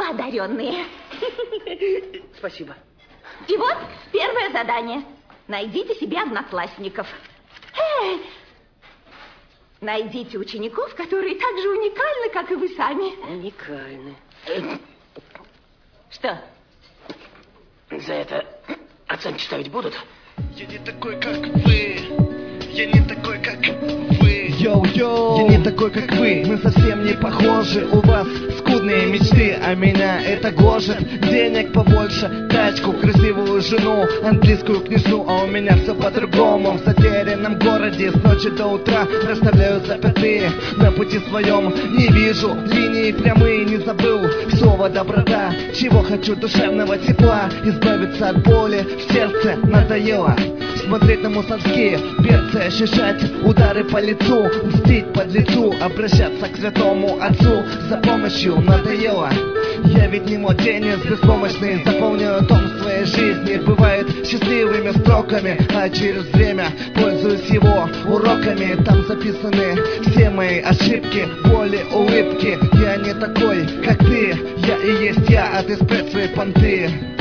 одаренные. Спасибо. И вот первое задание. Найдите себе одноклассников. Найдите учеников, которые так же уникальны, как и вы сами. Уникальны. Что? За это оценки ставить будут? Я не такой, как вы. Я не такой, как вы. Йоу-йоу, я не такой, как вы. Мы совсем не похожи. У вас скудные мечты, а меня это гложет. Денег побольше, тачку, красивую жену, английскую книжну, а у меня все по-другому. В затерянном городе с ночи до утра расставляю запятые. На пути своем не вижу линии прямые, не забыл слово доброта. Чего хочу, душевного тепла, избавиться от боли в сердце надоело. Смотреть на мусорские берцы, ощущать удары по лицу, мстить подлецу, обращаться к святому отцу за помощью надоело. Я ведь не младенец беспомощный, заполню дом своей жизни. Бывает счастливыми строками, а через время пользуюсь его уроками. Там записаны все мои ошибки, боли, улыбки. Я не такой, как ты, я и есть я, а ты спрячь свои понты.